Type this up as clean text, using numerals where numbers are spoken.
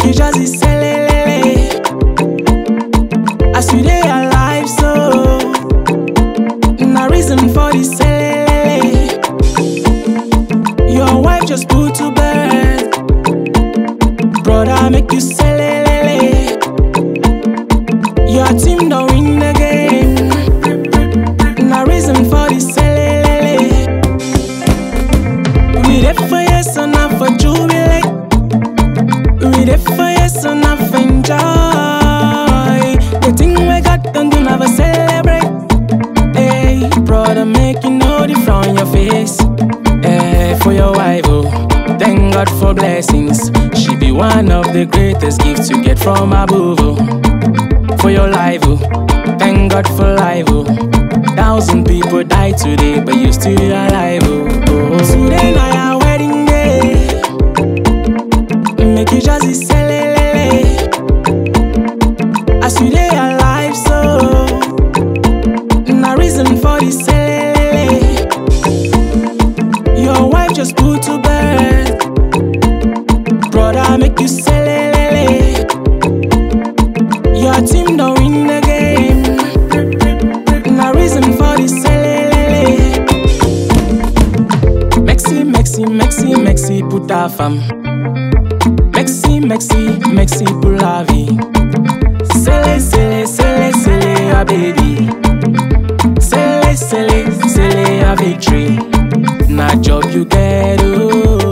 you just be selelele. As you dey alive, so na reason for the selelele. Your wife just put to bed, brother make you selelele. Your team don't win the game, na reason for the selelele. We dey for yes and not for jubilate. We dey for yes and not for enjoy. The thing we got done to never celebrate. Hey, brother, make you know the frown on your face. Hey, for your wife, oh, thank God for blessings. She be one of the greatest gifts you get from above, oh. For your life, oh, thank God for life, oh. 1,000 people die today, but you still alive, oh. Today na your wedding day, make you just be selelele. As you dey alive, so na reason for the selelele. Your wife just put to bed, brother make you selelele. Your team don't win the game, na reason for the selelele. Maxi, put a fam. Maxi, pour la vie. Sele, a baby. Sele, a victory. Na job you get, oh.